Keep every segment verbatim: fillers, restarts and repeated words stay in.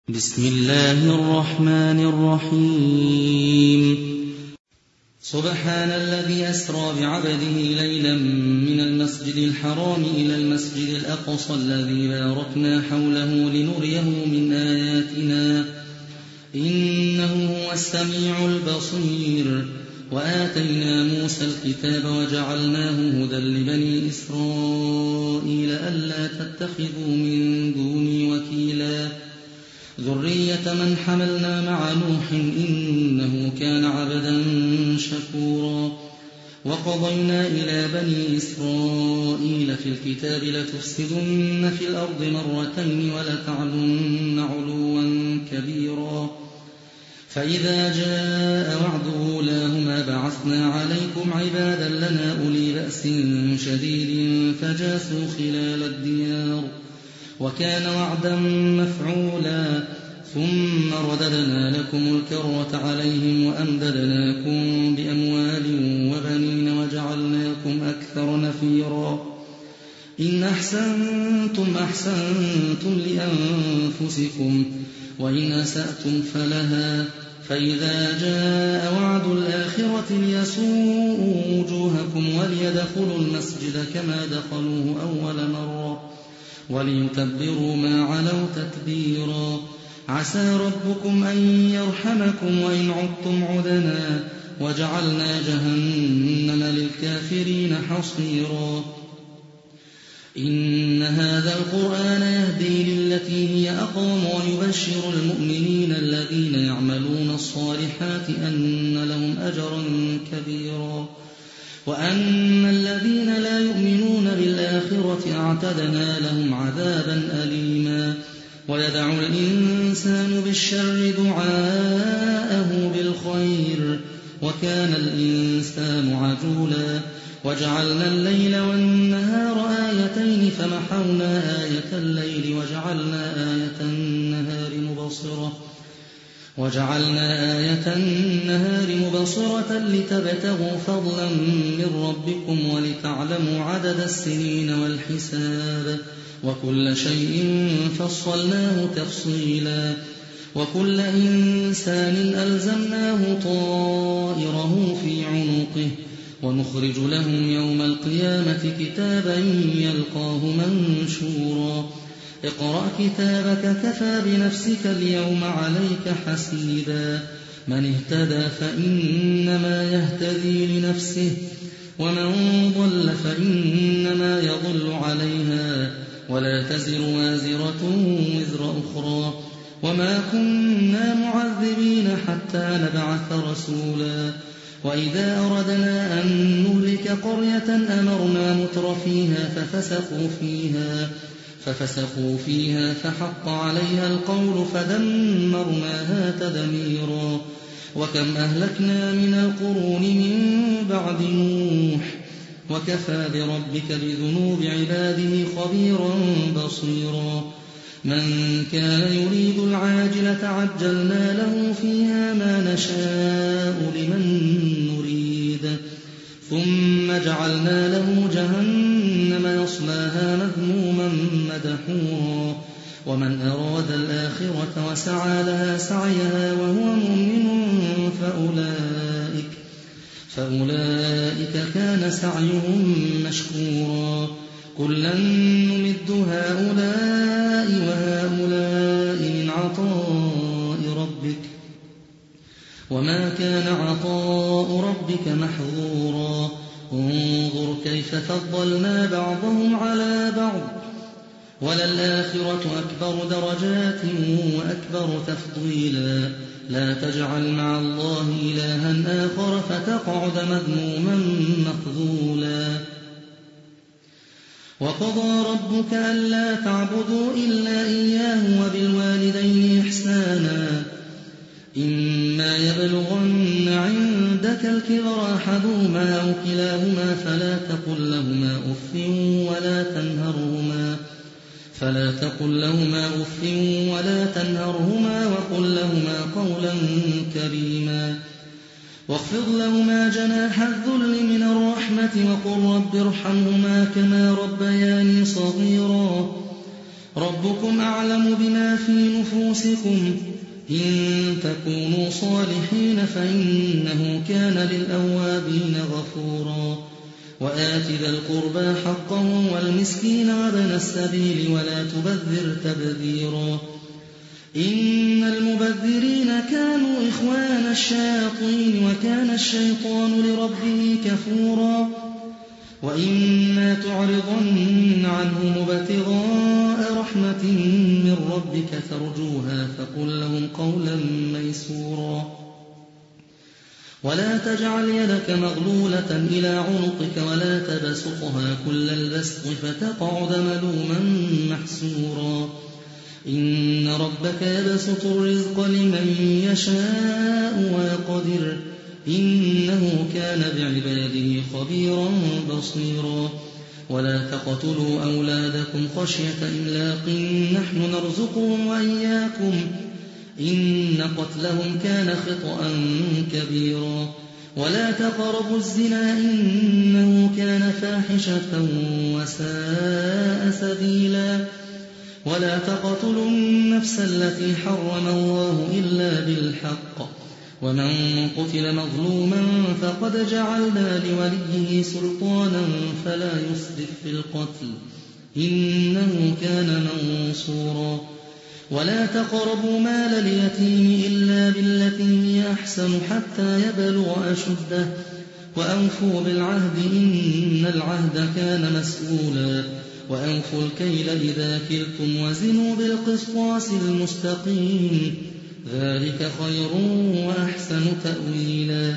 بسم الله الرحمن الرحيم سبحان الذي أسرى بعبده ليلا من المسجد الحرام إلى المسجد الأقصى الذي باركنا حوله لنريه من آياتنا إنه هو السميع البصير وآتينا موسى الكتاب وجعلناه هدى لبني إسرائيل ألا تتخذوا من دوني وكيلا ذرية من حملنا مع نوح إنه كان عبدا شكورا وقضينا إلى بني إسرائيل في الكتاب لتفسدن في الأرض مرتين ولتعلن علوا كبيرا فإذا جاء وعد أولاهما بعثنا عليكم عبادا لنا أولي بأس شديد فجاسوا خلال الديار وكان وعدا مفعولا ثم رددنا لكم الكرة عليهم وأمددناكم بأموال وبنين وجعلناكم أكثر نفيرا إن أحسنتم أحسنتم لأنفسكم وإن أسأتم فلها فإذا جاء وعد الآخرة ليسوءوا وجوهكم وليدخلوا المسجد كما دخلوه أول مرة وليتبروا ما علوا تتبيرا عسى ربكم أن يرحمكم وإن عدتم عدنا وجعلنا جهنم للكافرين حصيرا إن هذا القرآن يهدي للتي هي أقوم ويبشر المؤمنين الذين يعملون الصالحات أن لهم أجرا كبيرا وأن الذين لا يؤمنون بالآخرة اعتدنا لهم عذابا أليما ويدعو الإنسان بالشر دعاءه بالخير وكان الإنسان عجولا وجعلنا الليل والنهار آيتين فمحونا آية الليل وجعلنا آية النهار مبصرة وجعلنا آية النهار مبصرة لتبتغوا فضلا من ربكم ولتعلموا عدد السنين والحساب وكل شيء فصلناه تفصيلا وكل إنسان ألزمناه طائره في عنقه ونخرج لهم يوم القيامة كتابا يلقاه منشورا اقرأ كتابك كفى بنفسك اليوم عليك حسيبا من اهتدى فإنما يهتدي لنفسه ومن ضل فإنما يضل عليها ولا تزر وازرة وزر أخرى وما كنا معذبين حتى نبعث رسولا وإذا أردنا أن نهلك قرية أمرنا متر فيها ففسقوا فيها ففسقوا فيها فحق عليها القول فدمرناها تدميرا وكم أهلكنا من القرون من بعد نوح وكفى بربك بذنوب عباده خبيرا بصيرا من كان يريد العاجلة عجلنا له فيها ما نشاء لمن نريد ثم جعلنا له جهنم يصلاها مذموما مدحورا ومن أراد الآخرة وسعى لها سعيها وهو مؤمن فأولئك, فأولئك كان سعيهم مشكورا كلا نمد هؤلاء وهؤلاء من عطاء ربك وما كان عطاء ربك محظورا انظر كيف فضلنا بعضهم على بعض وللآخرة أكبر درجات وأكبر تفضيلا لا تجعل مع الله إلها آخر فتقعد مذموما مخذولا وقضى ربك ألا تعبدوا إلا إياه وبالوالدين إحسانا إما يبلغن عندك الكبر أحدهما أو كلاهما فلا تقل لهما أف ولا تنهرهما فلا تقل لهما أف ولا تنهرهما وقل لهما قولا كريما واخفض لهما جناح الذل من الرحمة وقل رب ارحمهما كما ربياني صغيرا ربكم أعلم بما في نفوسكم إن تكونوا صالحين فإنه كان للأوابين غفورا وآت ذا القربى حقه والمسكين وابن السبيل ولا تبذر تبذيرا إن المبذرين كانوا إخوان الشياطين وكان الشيطان لربه كفورا وإما تعرضن عنهم ابتغاء رحمة من ربك ترجوها فقل لهم قولا ميسورا ولا تجعل يدك مغلولة إلى عنقك ولا تبسطها كل البسط فتقعد ملوما محسورا إن ربك يبسط الرزق لمن يشاء ويقدر إنه كان بعباده خبيرا بصيرا ولا تقتلوا أولادكم خشية إملاق نحن نرزقهم وإياكم إن قتلهم كان خطأ كبيرا ولا تقربوا الزنا إنه كان فاحشة وساء سبيلا ولا تقتلوا النفس التي حرم الله إلا بالحق ومن قتل مظلوما فقد جعلنا لوليه سلطانا فلا يسرف في القتل إنه كان منصورا ولا تقربوا مال اليتيم إلا بالتي هي أحسن حتى يبلغ أشده وأوفوا بالعهد إن العهد كان مسؤولا وأوفوا الكيل إذا كلتم وزنوا بالقسطاس المستقيم ذلك خير وأحسن تأويلا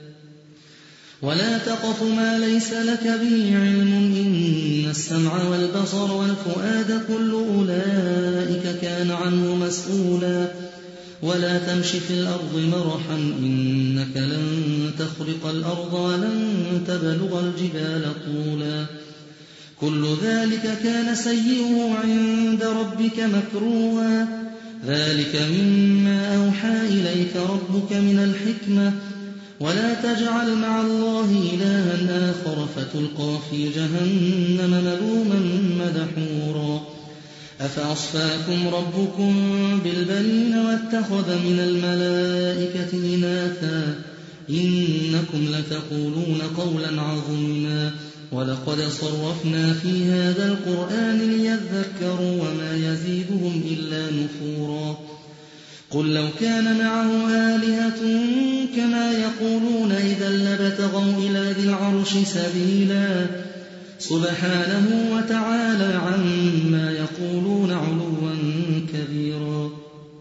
ولا تقف ما ليس لك به علم إن السمع والبصر والفؤاد كل أولئك كان عنه مسؤولا ولا تمش في الأرض مرحا إنك لن تخرق الأرض ولن تبلغ الجبال طولا كل ذلك كان سيئه عند ربك مكروها ذلك مما أوحى إليك ربك من الحكمة ولا تجعل مع الله إلها آخر فتلقى في جهنم ملوما مدحورا أفأصفاكم ربكم بالبنين واتخذ من الملائكة إناثا إنكم لتقولون قولا عظيما ولقد صرفنا في هذا القرآن ليذكروا وما يزيدهم إلا نفورا قل لو كان معه آلهة كما يقولون إذا لابتغوا إلى ذي العرش سبيلا سبحانه وتعالى عما يقولون علوا كبيرا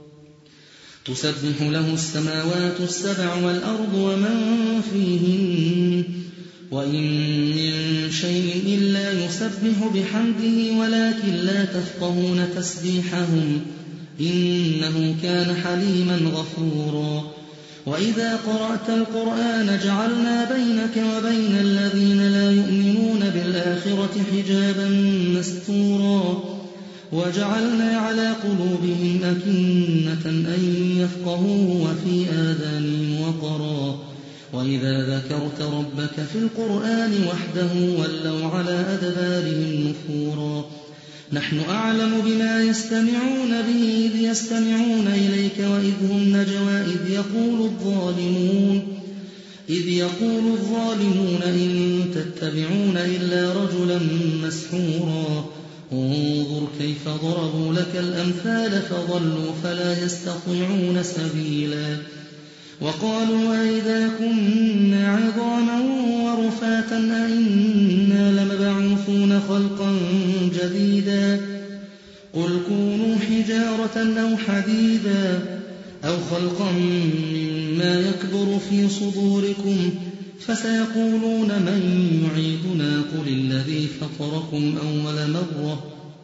تسبح له السماوات السبع والأرض ومن فيهن وإن من شيء إلا يسبح بحمده ولكن لا تفقهون تسبيحهم إنه كان حليما غفورا وإذا قرأت القرآن جعلنا بينك وبين الذين لا يؤمنون بالآخرة حجابا مستورا وجعلنا على قلوبهم أكنة أن يفقهوه وفي آذانهم وقرا وإذا ذكرت ربك في القرآن وحده ولوا على أدبارهم نفورا نحن أعلم بما يستمعون به إذ يستمعون إليك وإذ هم نجوى إذ يقول الظالمون إذ يقول الظالمون إن تتبعون إلا رجلا مسحورا انظر كيف ضربوا لك الأمثال فضلوا فلا يستطيعون سبيلا وقالوا أئذا كنا عظاما ورفاتا أئنا لمبعوثون خلقا جديدا قل كونوا حجارة أو حديدا أو خلقا مما يكبر في صدوركم فسيقولون من يعيدنا قل الذي فطركم أول مرة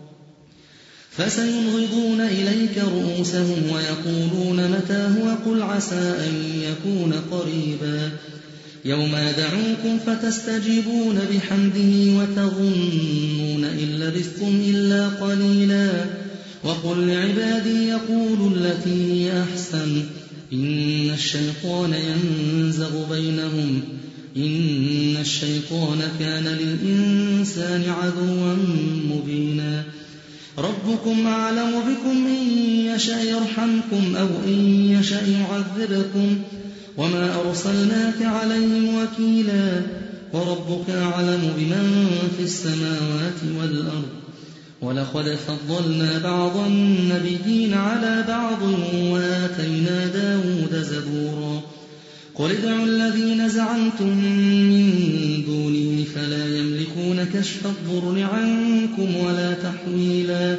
فسينغضون إليك رؤوسهم ويقولون متى هو قل عسى أن يكون قريبا يوم يدعوكم فتستجيبون بحمده وتظنون إن لبثتم إلا قليلا وقل لعبادي يقولوا التي هي أحسن إن الشيطان ينزغ بينهم إن الشيطان كان للإنسان عدوا مبينا ربكم أعلم بكم إن يشأ يرحمكم أو إن يشأ يعذبكم وما أرسلناك عليهم وكيلا وربك أعلم بمن في السماوات والأرض ولقد فضلنا بعض النبيين على بعض وآتينا داود زبورا قل ادعوا الذين زعمتم من دونه فلا يملكون كشف الضر عنكم ولا تحويلا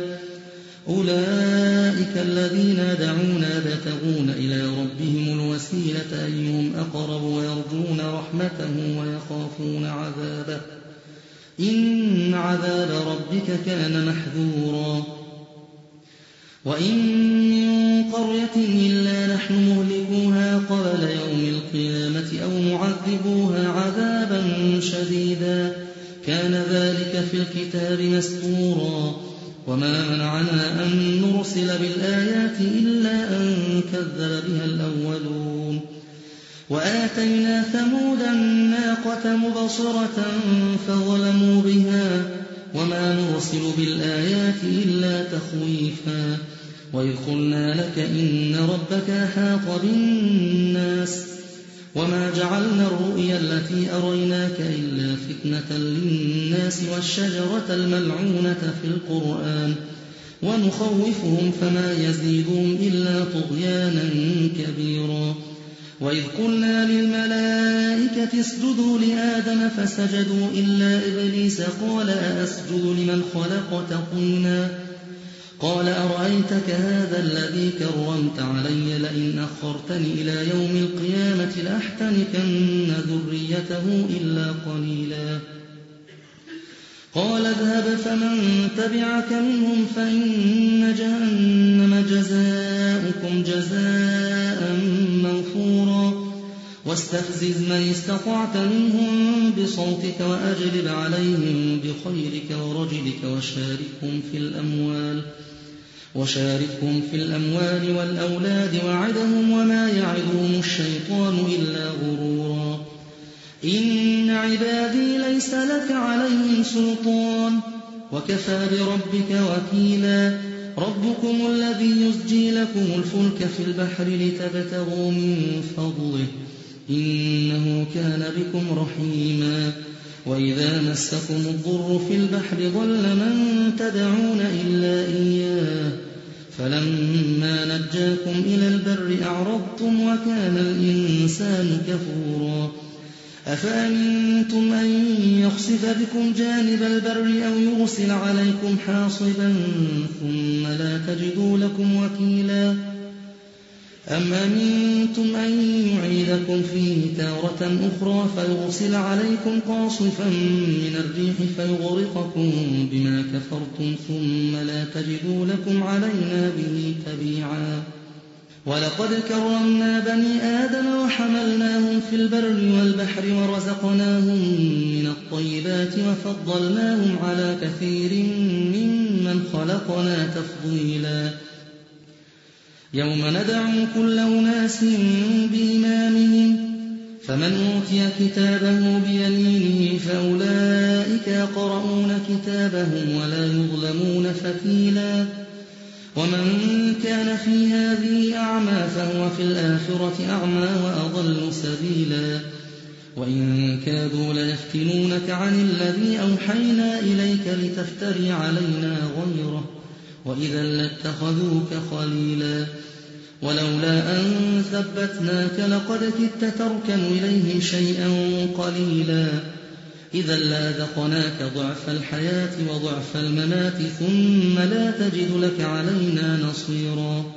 أولئك الذين يدعون يبتغون إلى ربهم الوسيلة أيهم أقرب ويرجون رحمته ويخافون عذابه إن عذاب ربك كان محذورا وإن من قرية إلا نحن مهلكوها قبل يوم القيامة أو معذبوها عذابا شديدا كان ذلك في الكتاب مسطورا وما منعنا أن نرسل بالآيات إلا أن كذب بها الأولون وآتينا ثمود الناقة مبصرة فظلموا بها وما نرسل بالآيات إلا تخويفا وإذ قلنا لك إن ربك أحاط بالناس وما جعلنا الرؤيا التي أريناك إلا فتنة للناس والشجرة الملعونة في القرآن ونخوفهم فما يزيدهم إلا طغيانا كبيرا وإذ قلنا للملائكة اسجدوا لآدم فسجدوا إلا إبليس قال أأسجد لمن خلقت طينا قال أرأيتك هذا الذي كرمت علي لئن أخرتني إلى يوم القيامة لأحتنكن ذريته إلا قليلا قال اذهب فمن تبعك منهم فإن جهنم جزاؤكم جزاء موفورا واستفزز من استطعت منهم بصوتك وأجلب عليهم بخيرك ورجلك وشاركهم في الأموال وشاركهم في الأموال والأولاد وعدهم وما يعدهم الشيطان إلا غرورا إن عبادي ليس لك عليهم سلطان وكفى بربك وكيلا ربكم الذي يزجي لكم الفلك في البحر لتبتغوا من فضله إنه كان بكم رحيما وإذا مسكم الضر في البحر ضل من تدعون إلا إياه فلما نجاكم إلى البر أعرضتم وكان الإنسان كفورا أفأمنتم أن يخسف بكم جانب البر أو يرسل عليكم حاصبا ثم لا تجدوا لكم وكيلا أم أمنتم أن يعيدكم فيه تارة أخرى فيرسل عليكم قاصفا من الريح فيغرقكم بما كفرتم ثم لا تجدوا لكم علينا به تبيعا ولقد كرمنا بني آدم وحملناهم في البر والبحر ورزقناهم من الطيبات وفضلناهم على كثير ممن خلقنا تفضيلا يوم ندعو كل أناس بإمامهم فمن أوتي كتابه بيمينه فأولئك يقرؤون كتابهم ولا يظلمون فتيلا ومن كان في هذه أعمى فهو في الآخرة أعمى وأضل سبيلا وإن كادوا ليفتنونك عن الذي أوحينا إليك لتفتري علينا غيره وإذا لاتخذوك خليلا ولولا أن ثبتناك لقد كدت تركن إليهم شيئا قليلا إذا لأذقناك ضعف الحياة وضعف الممات ثم لا تجد لك علينا نصيرا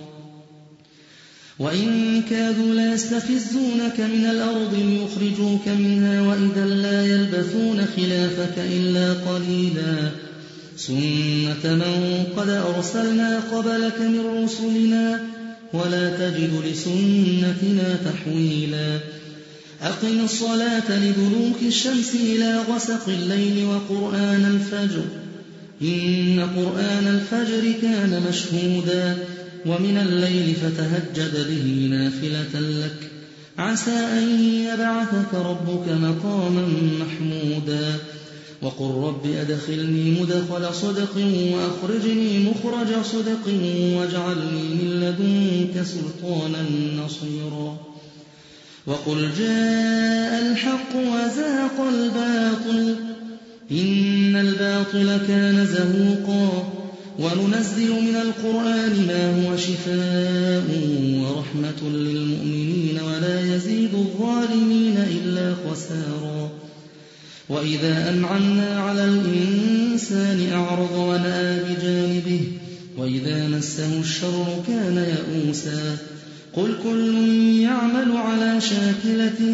وإن كادوا ليستفزونك من الأرض ليخرجوك منها وإذا لا يلبثون خلافك إلا قليلا سنة من قد أرسلنا قبلك من رسلنا ولا تجد لسنتنا تحويلا أقم الصلاة لدلوك الشمس إلى غسق الليل وقرآن الفجر إن قرآن الفجر كان مشهودا ومن الليل فتهجد به نافلة لك عسى أن يبعثك ربك مقاما محمودا وقل رب أدخلني مدخل صدق وأخرجني مخرج صدق واجعلني من لدنك سلطانا نصيرا وقل جاء الحق وزهق الباطل إن الباطل كان زهوقا وننزل من القرآن ما هو شفاء ورحمة للمؤمنين ولا يزيد الظالمين إلا خسارا وإذا أنعمنا على الإنسان أعرض ونأى بجانبه وإذا مسه الشر كان يئوسا قل كل يعمل على شاكلته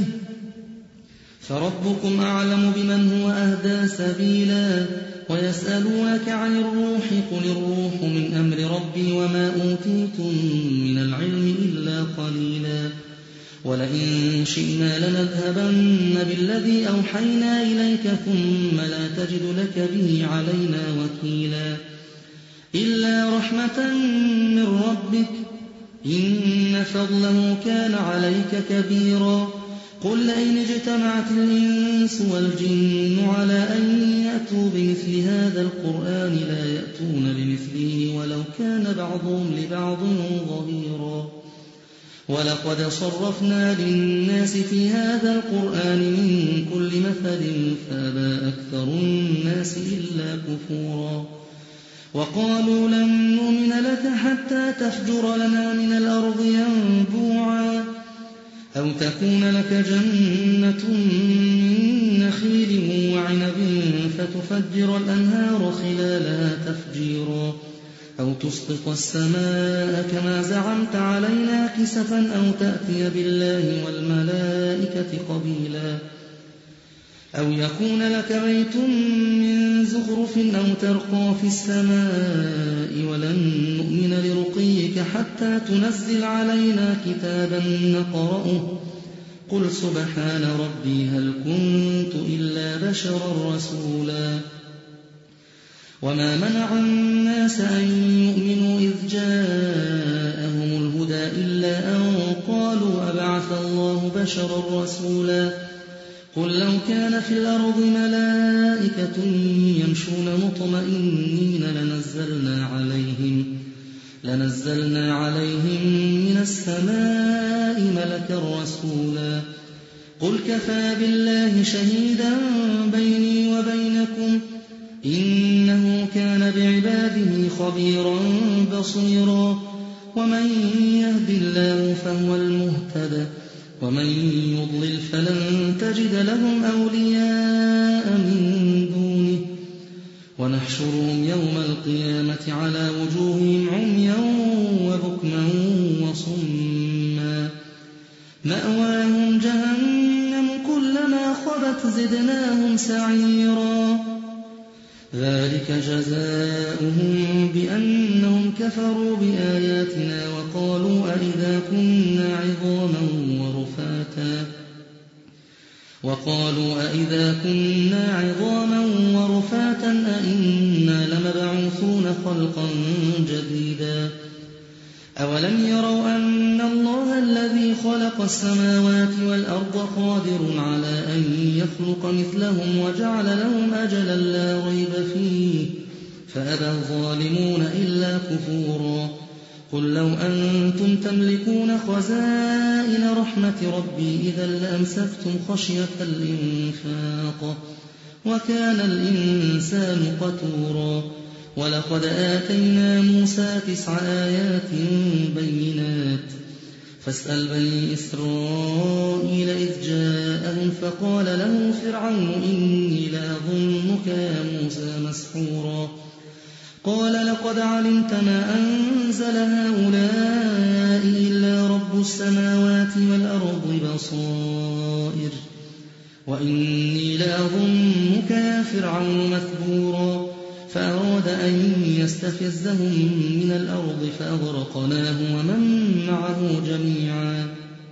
فربكم أعلم بمن هو أهدى سبيلا ويسألونك عن الروح قل الروح من أمر ربي وما أوتيتم من العلم إلا قليلا ولئن شئنا لنذهبن بالذي أوحينا إليك ثم لا تجد لك به علينا وكيلا إلا رحمة من ربك إن فضله كان عليك كبيرا قل لئن اجتمعت الإنس والجن على أن يأتوا بمثل هذا القرآن لا يأتون بمثله ولو كان بعضهم لبعض ظهيرا ولقد صرفنا للناس في هذا القرآن من كل مثل فأبى أكثر الناس إلا كفورا وقالوا لن نؤمن لك حتى تفجر لنا من الأرض ينبوعا أو تكون لك جنة من نخيل وعنب فتفجر الأنهار خلالها تفجيرا أو تسقط السماء كما زعمت علينا كسفا أو تأتي بالله والملائكة قبيلا أو يكون لك بيت من زخرف أو ترقى في السماء ولن نؤمن لرقيك حتى تنزل علينا كتابا نقرأه قل سبحان ربي هل كنت إلا بشرا رسولا وما منع الناس أن يؤمنوا إذ جاءهم الهدى إلا أن قالوا أبعث الله بشرا رسولا قل لو كان في الأرض ملائكة يمشون مطمئنين لنزلنا عليهم لنزلنا عليهم من السماء ملكا رسولا قل كفى بالله شهيدا بيني وبينكم إنه كان بعباده خبيرا بصيرا ومن يهد الله فهو المهتد ومن يضلل فلن تجد لهم أولياء من دونه ونحشرهم يوم القيامة على وجوههم عميا وبكما وصما مأواهم جهنم كلما خبت زدناهم سعيرا ذلك جزاؤهم بأنهم كفروا بآياتنا وقالوا أئذا كنا عظاما ورفاتا وقالوا أئذا كنا عظاما ورفاتا أئنا لمبعوثون خلقا جديدا أولم يروا أن الله الذي خلق السماوات والأرض قادر على أن يخلق مثلهم وجعل لهم أجلا لا ريب فيه فأبى الظالمون إلا كفورا قل لو أنتم تملكون خزائن رحمة ربي إذا لأمسكتم خشية الإنفاق وكان الإنسان قتورا ولقد آتينا موسى تسع آيات بينات فاسأل بني إسرائيل إذ جاءهم فقال له فرعون إني لأظنك يا موسى مسحورا قال لقد علمت ما أنزل هؤلاء إلا رب السماوات والأرض بصائر وإني لأظنك يا فرعون مثبورا فأراد أن يستفزهم من الأرض فأغرقناه ومن معه جميعا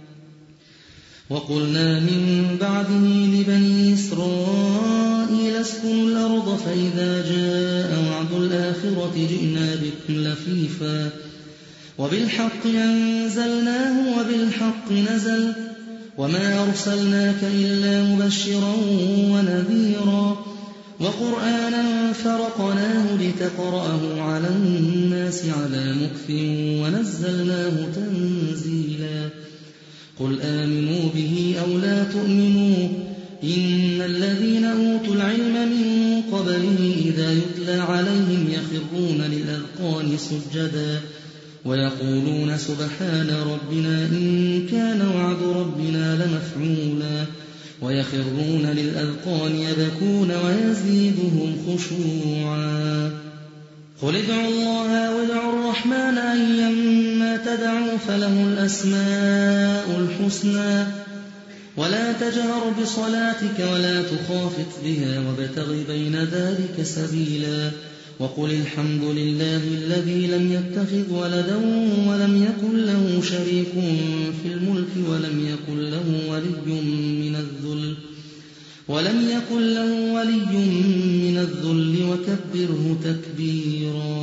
وقلنا من بعده لبني إسرائيل اسكنوا الأرض فإذا جاء وعد الآخرة جئنا بكم لفيفا وبالحق أنزلناه وبالحق نزل وما أرسلناك إلا مبشرا ونذيرا وقرآنا فرقناه لتقرأه على الناس على مكث ونزلناه تنزيلا قل آمنوا به أو لا تؤمنوا إن الذين أوتوا العلم من قبله إذا يتلى عليهم يخرون للأذقان سجدا ويقولون سبحان ربنا إن كان وعد ربنا لمفعولا ويخرون للأذقان يبكون ويزيدهم خشوعا قل ادعوا الله وادعوا الرحمن أيما تدعوا فله الأسماء الحسنى ولا تجهر بصلاتك ولا تخافت بها وابتغ بين ذلك سبيلا وقل الحمد لله الذي لم يتخذ ولدا ولم يكن له شريك في الملك ولم يكن له ولي من الذل ولم يكن له ولي من الذل وكبره تكبيرا